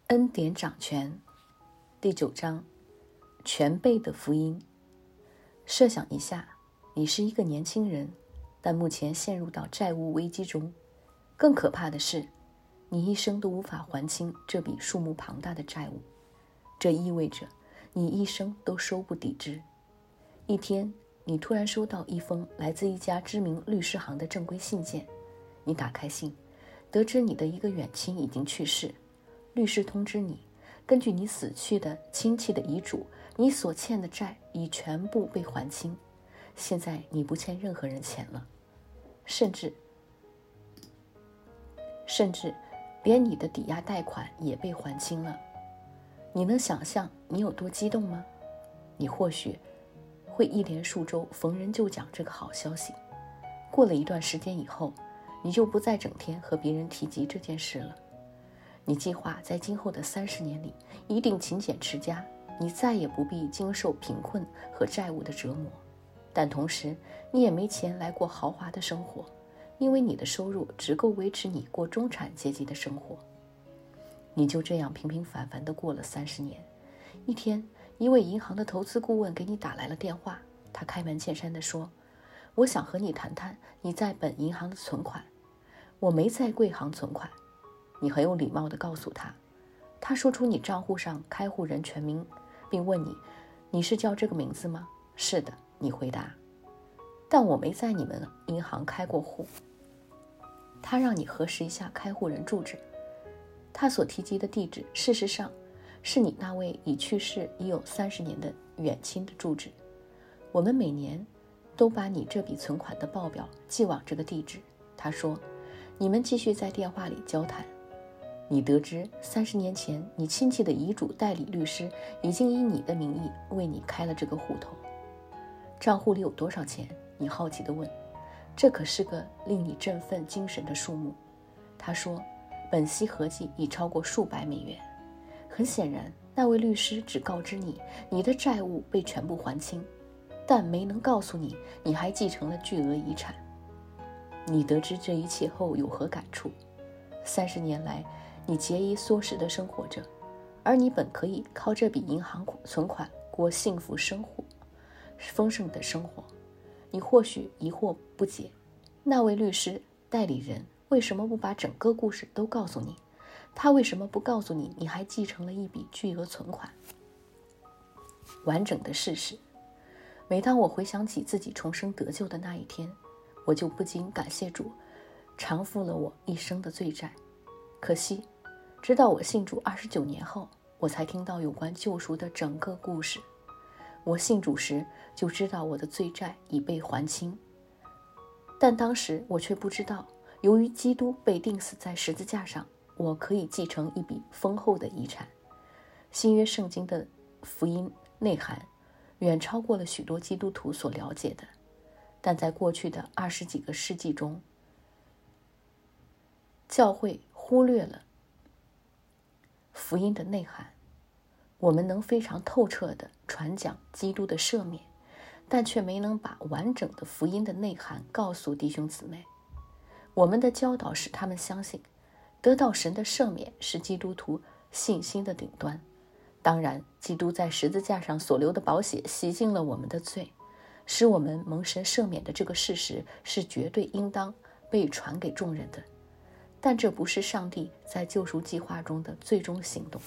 恩典掌权第9章，全备的福音。设想一下，你是一个年轻人，但目前陷入到债务危机中。更可怕的是，你一生都无法还清这笔数目庞大的债务。这意味着你一生都收不抵支。一天，你突然收到一封来自一家知名律师行的正规信件。你打开信，得知你的一个远亲已经去世。律师通知你，根据你死去的亲戚的遗嘱，你所欠的债已全部被还清。现在你不欠任何人钱了，甚至连你的抵押贷款也被还清了。你能想象你有多激动吗？你或许会一连数周逢人就讲这个好消息。过了一段时间以后，你就不再整天和别人提及这件事了。你计划在今后的30年里一定勤俭持家，你再也不必经受贫困和债务的折磨。但同时，你也没钱来过豪华的生活，因为你的收入只够维持你过中产阶级的生活。你就这样平平凡凡地过了30年。一天，一位银行的投资顾问给你打来了电话，他开门见山地说：“我想和你谈谈你在本银行的存款。”“我没在贵行存款。”你很有礼貌地告诉他。他说出你账户上开户人全名，并问你：“你是叫这个名字吗？”“是的。”你回答。“但我没在你们银行开过户。”他让你核实一下开户人住址。他所提及的地址事实上是你那位已去世已有30年的远亲的住址。我们每年都把你这笔存款的报表寄往这个地址。他说。你们继续在电话里交谈。你得知30年前你亲戚的遗嘱代理律师已经以你的名义为你开了这个户头。账户里有多少钱？你好奇地问。这可是个令你振奋精神的数目。他说，本息合计已超过数百美元。很显然，那位律师只告知你你的债务被全部还清，但没能告诉你你还继承了巨额遗产。你得知这一切后有何感触？30年来，你节衣缩食地生活着，而你本可以靠这笔银行存款过幸福丰盛的生活。你或许疑惑不解，那位律师代理人为什么不把整个故事都告诉你？他为什么不告诉你你还继承了一笔巨额存款？完整的事实。每当我回想起自己重生得救的那一天，我就不禁感谢主，偿付了我一生的罪债。可惜，直到我信主29年后，我才听到有关救赎的整个故事。我信主时就知道我的罪债已被还清，但当时我却不知道，由于基督被钉死在十字架上，我可以继承一笔丰厚的遗产。新约圣经的福音内涵远超过了许多基督徒所了解的。但在过去的20几个世纪中，教会忽略了福音的内涵。我们能非常透彻地传讲基督的赦免，但却没能把完整的福音的内涵告诉弟兄姊妹。我们的教导使他们相信，得到神的赦免是基督徒信心的顶端。当然，基督在十字架上所流的宝血洗净了我们的罪，使我们蒙神赦免的这个事实是绝对应当被传给众人的。但这不是上帝在救赎计划中的最终行动。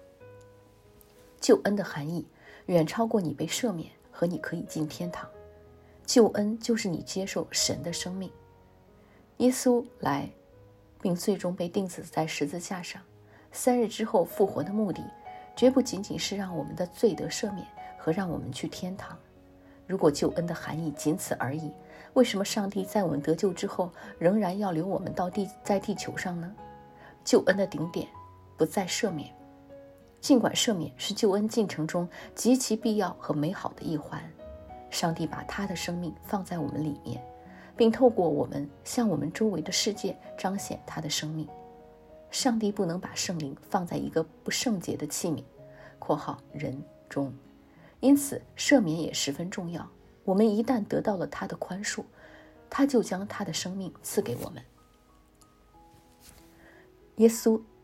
救恩的含义远超过你被赦免和你可以进天堂。救恩就是你接受神的生命。耶稣来并最终被钉死在十字架上，3日之后复活的目的绝不仅仅是让我们的罪得赦免和让我们去天堂。如果救恩的含义仅此而已，为什么上帝在我们得救之后仍然要留我们在地球上呢？救恩的顶点不在赦免，尽管赦免是救恩进程中极其必要和美好的一环。上帝把他的生命放在我们里面，并透过我们向我们周围的世界彰显他的生命。上帝不能把圣灵放在一个不圣洁的器皿人中，因此赦免也十分重要。我们一旦得到了他的宽恕，他就将他的生命赐给我们。耶稣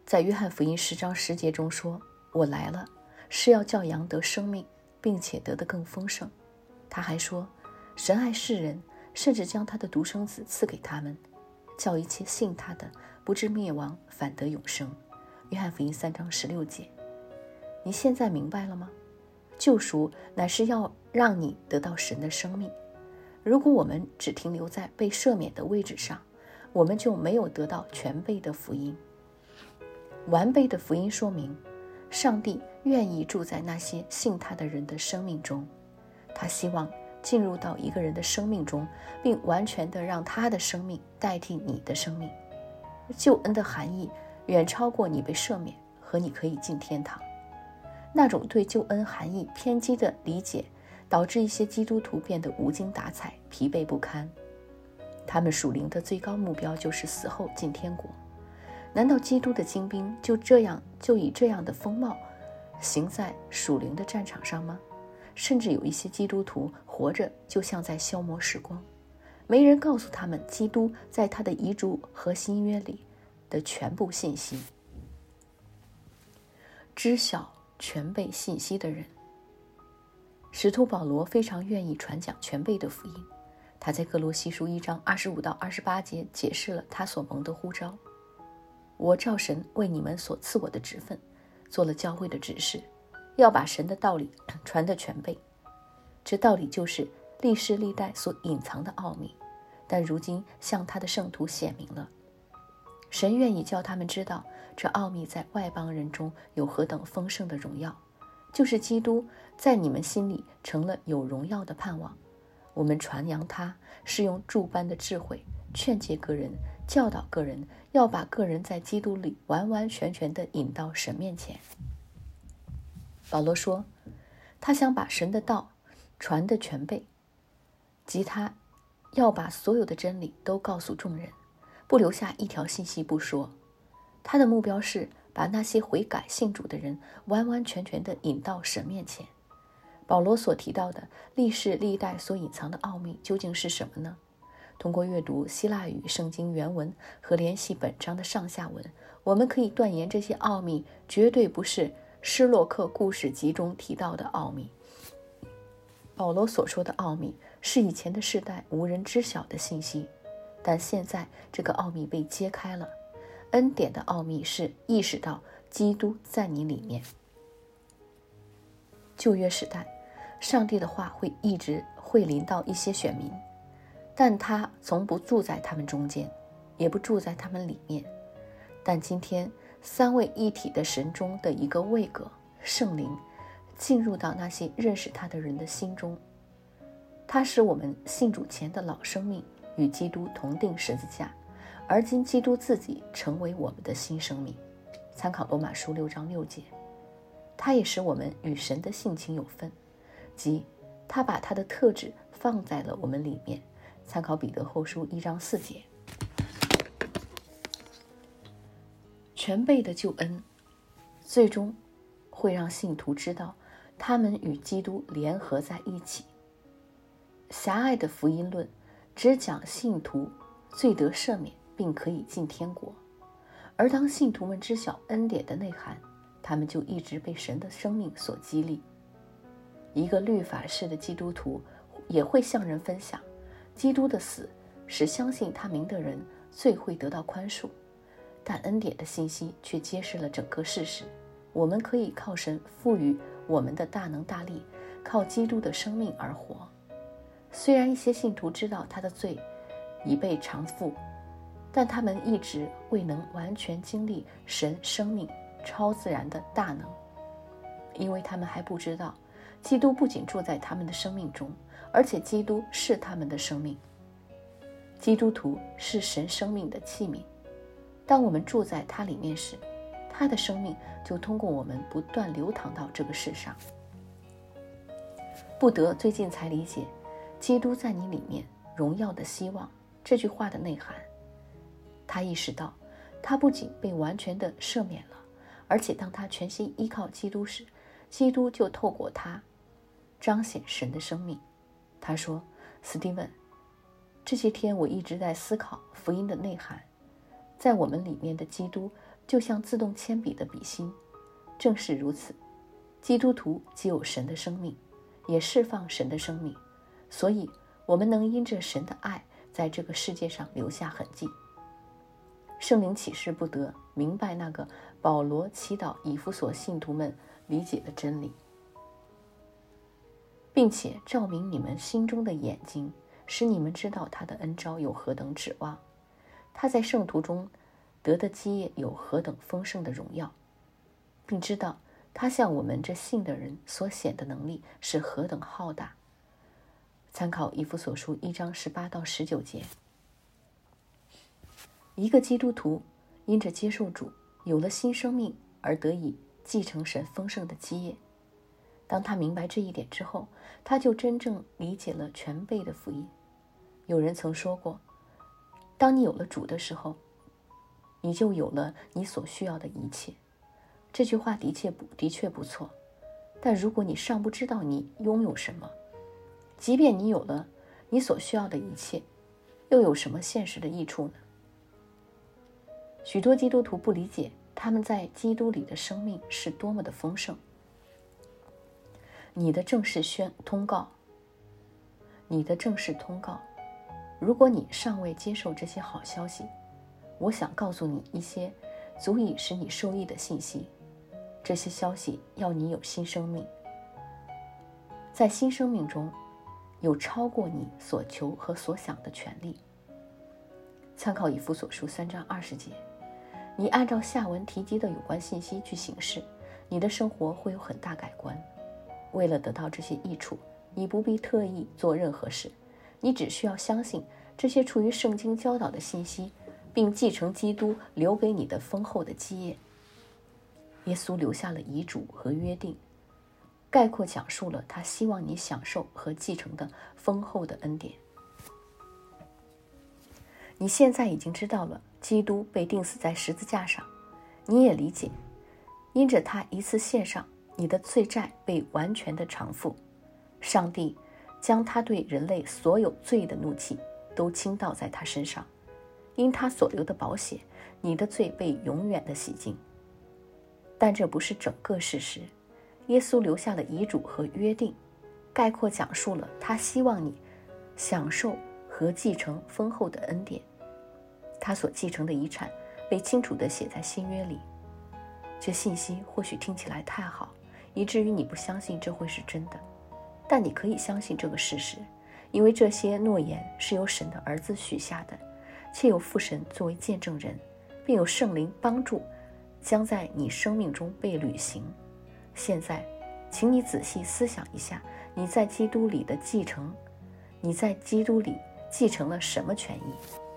在约翰福音10章10节中说，我来了，是要叫羊得生命，并且得得更丰盛。他还说，神爱世人，甚至将他的独生子赐给他们，叫一切信他的不至灭亡，反得永生。约翰福音3章16节。你现在明白了吗？救赎乃是要让你得到神的生命。如果我们只停留在被赦免的位置上，我们就没有得到全备的福音。完备的福音说明，上帝愿意住在那些信他的人的生命中，他希望进入到一个人的生命中，并完全地让他的生命代替你的生命。救恩的含义远超过你被赦免和你可以进天堂。那种对救恩含义偏激的理解，导致一些基督徒变得无精打采、疲惫不堪。他们属灵的最高目标就是死后进天国。难道基督的精兵就以这样的风貌行在属灵的战场上吗？甚至有一些基督徒活着就像在消磨时光，没人告诉他们基督在他的遗嘱和新约里的全部信息。知晓全备信息的人，使徒保罗非常愿意传讲全备的福音。他在哥罗西书1章25到28节解释了他所蒙的呼召。我照神为你们所赐我的职分，做了教会的指示，要把神的道理传得全备。这道理就是历世历代所隐藏的奥秘，但如今向他的圣徒显明了。神愿意叫他们知道，这奥秘在外邦人中有何等丰盛的荣耀，就是基督在你们心里成了有荣耀的盼望。我们传扬他，是用诸般的智慧劝诫个人，教导个人，要把个人在基督里完完全全地引到神面前。保罗说，他想把神的道传得全备，即他要把所有的真理都告诉众人，不留下一条信息不说。他的目标是把那些悔改信主的人完完全全地引到神面前。保罗所提到的历世历代所隐藏的奥秘究竟是什么呢？通过阅读希腊语圣经原文和联系本章的上下文，我们可以断言这些奥秘绝对不是施洛克故事集中提到的奥秘。保罗所说的奥秘是以前的世代无人知晓的信息，但现在这个奥秘被揭开了。恩典的奥秘是意识到基督在你里面。旧约时代，上帝的话一直会临到一些选民，但他从不住在他们中间，也不住在他们里面。但今天三位一体的神中的一个位格，圣灵，进入到那些认识他的人的心中。他使我们信主前的老生命与基督同定十字架，而今基督自己成为我们的新生命。参考罗马书6章6节。他也使我们与神的性情有分，即他把他的特质放在了我们里面。参考彼得后书1章4节。全备的救恩最终会让信徒知道他们与基督联合在一起。狭隘的福音论只讲信徒罪得赦免并可以进天国，而当信徒们知晓恩典的内涵，他们就一直被神的生命所激励。一个律法式的基督徒也会向人分享，基督的死使相信他名的人罪会得到宽恕，但恩典的信息却揭示了整个事实。我们可以靠神赋予我们的大能大力，靠基督的生命而活。虽然一些信徒知道他的罪已被偿付，但他们一直未能完全经历神生命超自然的大能，因为他们还不知道基督不仅住在他们的生命中，而且基督是他们的生命。基督徒是神生命的器皿，当我们住在他里面时，他的生命就通过我们不断流淌到这个世上。布德最近才理解基督在你里面荣耀的希望这句话的内涵。他意识到他不仅被完全的赦免了，而且当他全心依靠基督时，基督就透过他彰显神的生命。他说，斯蒂文，这些天我一直在思考福音的内涵，在我们里面的基督就像自动铅笔的笔芯。正是如此，基督徒既有神的生命，也释放神的生命，所以我们能因着神的爱在这个世界上留下痕迹。圣灵启示不得明白那个保罗祈祷以弗所信徒们理解的真理，并且照明你们心中的眼睛，使你们知道他的恩召有何等指望，他在圣徒中得的基业有何等丰盛的荣耀，并知道他向我们这信的人所显的能力是何等浩大。参考以弗所书1章18到19节。一个基督徒因着接受主，有了新生命，而得以继承神丰盛的基业。当他明白这一点之后，他就真正理解了全备的福音。有人曾说过，当你有了主的时候，你就有了你所需要的一切。这句话的确不错，但如果你尚不知道你拥有什么，即便你有了你所需要的一切，又有什么现实的益处呢？许多基督徒不理解他们在基督里的生命是多么的丰盛。你的正式通告，如果你尚未接受这些好消息，我想告诉你一些足以使你受益的信息。这些消息要你有新生命，在新生命中有超过你所求和所想的权利。参考以弗所书3章20节。你按照下文提及的有关信息去行事，你的生活会有很大改观。为了得到这些益处，你不必特意做任何事，你只需要相信这些出于圣经教导的信息，并继承基督留给你的丰厚的基业。耶稣留下了遗嘱和约定，概括讲述了他希望你享受和继承的丰厚的恩典。你现在已经知道了基督被钉死在十字架上，你也理解，因着他一次献上，你的罪债被完全的偿付。上帝将他对人类所有罪的怒气都倾倒在他身上，因他所流的宝血，你的罪被永远的洗净。但这不是整个事实。耶稣留下了遗嘱和约定，概括讲述了他希望你享受和继承丰厚的恩典。他所继承的遗产被清楚地写在新约里。这信息或许听起来太好，以至于你不相信这会是真的，但你可以相信这个事实，因为这些诺言是由神的儿子许下的，且有父神作为见证人，并有圣灵帮助，将在你生命中被履行。现在请你仔细思想一下，你在基督里继承了什么权益？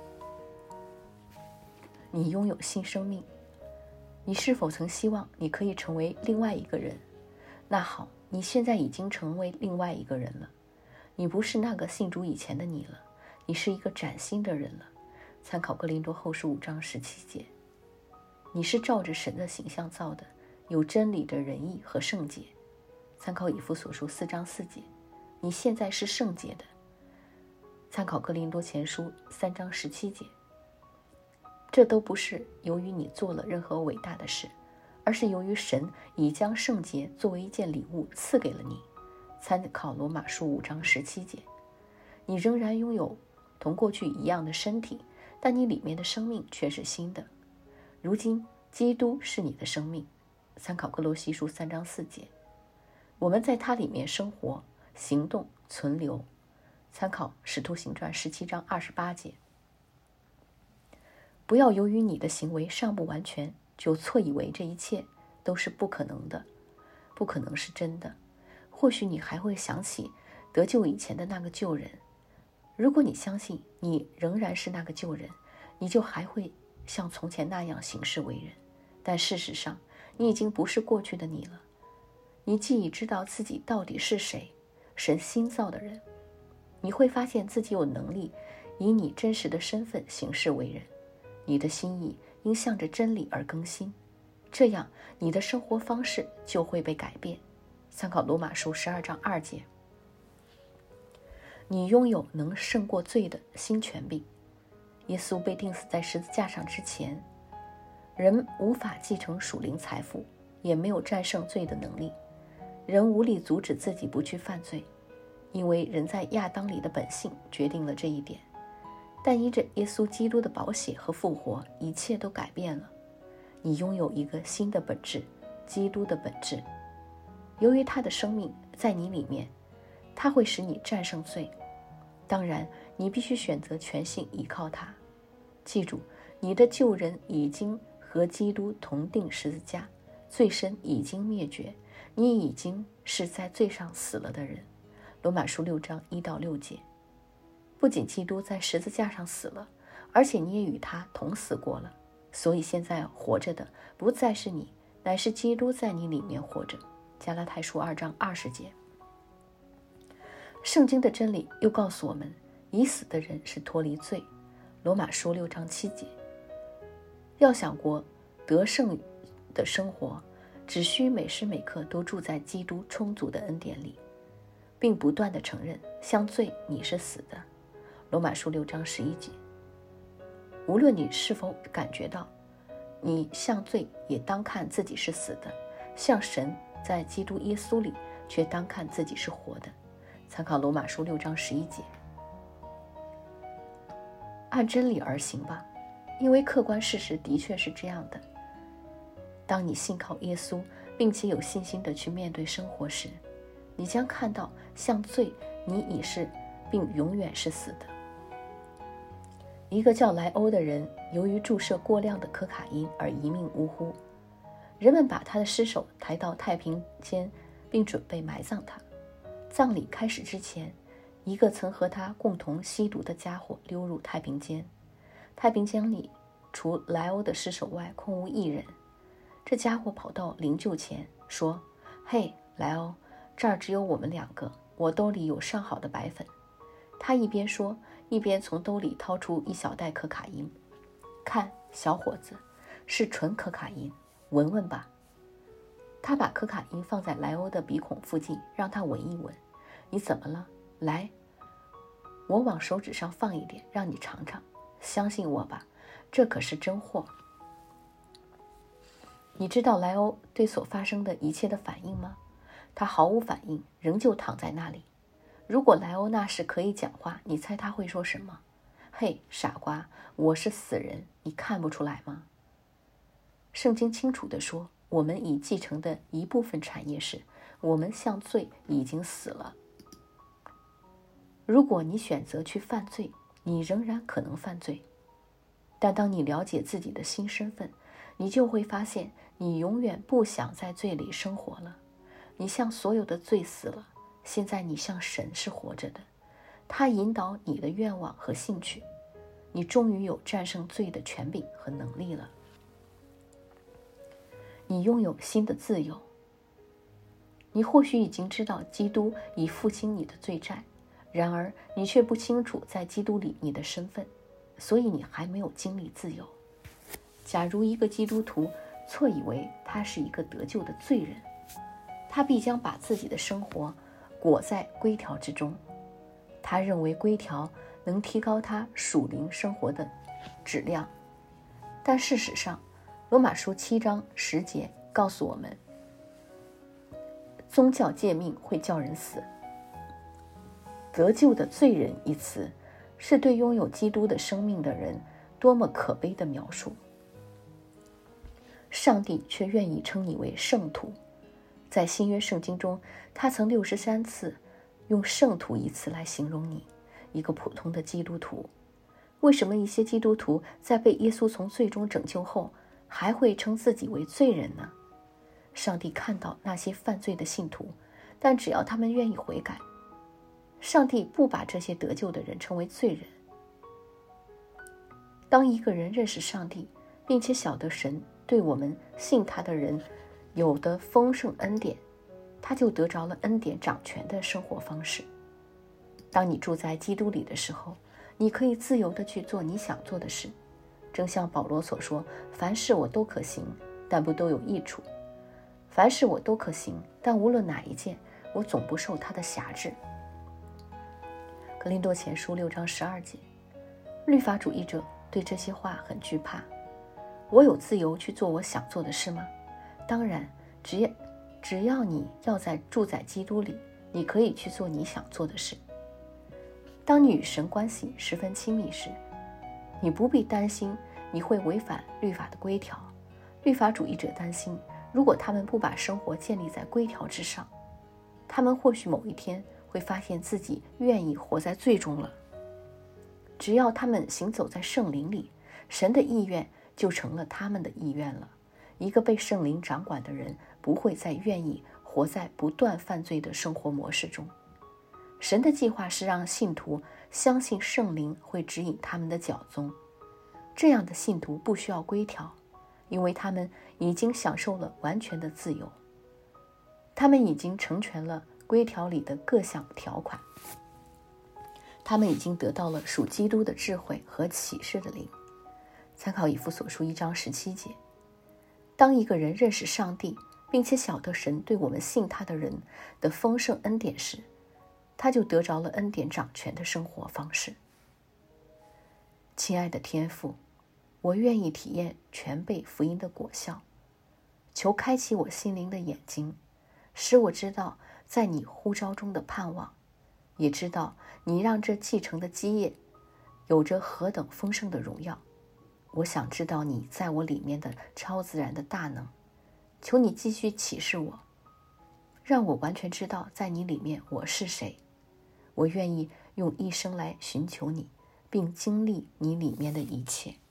你拥有新生命，你是否曾希望你可以成为另外一个人？那好，你现在已经成为另外一个人了。你不是那个信主以前的你了，你是一个崭新的人了。参考哥林多后书5章17节。你是照着神的形象造的，有真理的仁义和圣洁。参考以弗所书4章4节。你现在是圣洁的。参考哥林多前书3章17节。这都不是由于你做了任何伟大的事，而是由于神已将圣洁作为一件礼物赐给了你。参考罗马书5章17节。你仍然拥有同过去一样的身体，但你里面的生命却是新的。如今基督是你的生命。参考哥罗西书3章4节。我们在他里面生活、行动、存留。参考使徒行传17章28节。不要由于你的行为尚不完全，就错以为这一切都是不可能的，不可能是真的。或许你还会想起得救以前的那个旧人。如果你相信你仍然是那个旧人，你就还会像从前那样行事为人。但事实上，你已经不是过去的你了。你既已知道自己到底是谁，神新造的人，你会发现自己有能力以你真实的身份行事为人。你的心意应向着真理而更新，这样你的生活方式就会被改变。参考罗马书12章2节。你拥有能胜过罪的新权柄。耶稣被钉死在十字架上之前， 人无法继承属灵财富，也没有战胜罪的能力。人无力阻止自己不去犯罪，因为人在亚当里的本性决定了这一点。但依着耶稣基督的宝血和复活，一切都改变了。你拥有一个新的本质，基督的本质。由于他的生命在你里面，他会使你战胜罪。当然，你必须选择全心依靠他。记住，你的旧人已经和基督同定十字架，罪身已经灭绝，你已经是在罪上死了的人。罗马书6章1到6节。不仅基督在十字架上死了，而且你也与他同死过了，所以现在活着的不再是你，乃是基督在你里面活着。加拉太书2章20节。圣经的真理又告诉我们，已死的人是脱离罪。罗马书6章7节。要想过得胜的生活，只需每时每刻都住在基督充足的恩典里，并不断地承认向罪你是死的。罗马书6章11节。无论你是否感觉到你向罪，也当看自己是死的，向神在基督耶稣里却当看自己是活的。参考罗马书6章11节。按真理而行吧，因为客观事实的确是这样的。当你信靠耶稣，并且有信心地去面对生活时，你将看到向罪你已是并永远是死的。一个叫莱欧的人，由于注射过量的可卡因而一命呜呼。人们把他的尸首抬到太平间，并准备埋葬他。葬礼开始之前，一个曾和他共同吸毒的家伙溜入太平间。太平间里除莱欧的尸首外空无一人。这家伙跑到灵柩前说：“嘿，莱欧，这儿只有我们2个，我兜里有上好的白粉。”他一边说，一边从兜里掏出一小袋可卡因。看，小伙子，是纯可卡因，闻闻吧。他把可卡因放在莱欧的鼻孔附近，让他闻一闻。你怎么了？来，我往手指上放一点，让你尝尝。相信我吧，这可是真货。你知道莱欧对所发生的一切的反应吗？他毫无反应，仍旧躺在那里。如果莱欧那时可以讲话，你猜他会说什么？嘿，傻瓜，我是死人，你看不出来吗？圣经清楚地说，我们已继承的一部分产业是，我们向罪已经死了。如果你选择去犯罪，你仍然可能犯罪。但当你了解自己的新身份，你就会发现，你永远不想在罪里生活了。你向所有的罪死了，现在你向神是活着的，他引导你的愿望和兴趣。你终于有战胜罪的权柄和能力了。你拥有新的自由。你或许已经知道基督已付清你的罪债，然而你却不清楚在基督里你的身份，所以你还没有经历自由。假如一个基督徒错以为他是一个得救的罪人，他必将把自己的生活裹在规条之中。他认为规条能提高他属灵生活的质量，但事实上，罗马书7章10节告诉我们，宗教诫命会叫人死。得救的罪人一词，是对拥有基督的生命的人多么可悲的描述。上帝却愿意称你为圣徒。在新约圣经中，他曾63次用圣徒一词来形容你，一个普通的基督徒。为什么一些基督徒在被耶稣从罪中拯救后，还会称自己为罪人呢？上帝看到那些犯罪的信徒，但只要他们愿意悔改，上帝不把这些得救的人称为罪人。当一个人认识上帝，并且晓得神对我们信他的人有的丰盛恩典，他就得着了恩典掌权的生活方式。当你住在基督里的时候，你可以自由地去做你想做的事。正像保罗所说，凡事我都可行，但不都有益处。凡事我都可行，但无论哪一件，我总不受他的辖制。格林多前书6章12节。律法主义者对这些话很惧怕。 我有自由去做我想做的事吗？当然，只要你住在基督里，你可以去做你想做的事。当你与神关系十分亲密时，你不必担心你会违反律法的规条。律法主义者担心，如果他们不把生活建立在规条之上，他们或许某一天会发现自己愿意活在罪中了。只要他们行走在圣灵里，神的意愿就成了他们的意愿了。一个被圣灵掌管的人不会再愿意活在不断犯罪的生活模式中。神的计划是让信徒相信圣灵会指引他们的脚踪。这样的信徒不需要规条，因为他们已经享受了完全的自由。他们已经成全了规条里的各项条款。他们已经得到了属基督的智慧和启示的灵。参考以弗所书1章17节。当一个人认识上帝，并且晓得神对我们信他的人的丰盛恩典时，他就得着了恩典掌权的生活方式。亲爱的天父，我愿意体验全备福音的果效，求开启我心灵的眼睛，使我知道在你呼召中的盼望，也知道你让这继承的基业有着何等丰盛的荣耀。我想知道你在我里面的超自然的大能，求你继续启示我，让我完全知道在你里面我是谁。我愿意用一生来寻求你，并经历你里面的一切。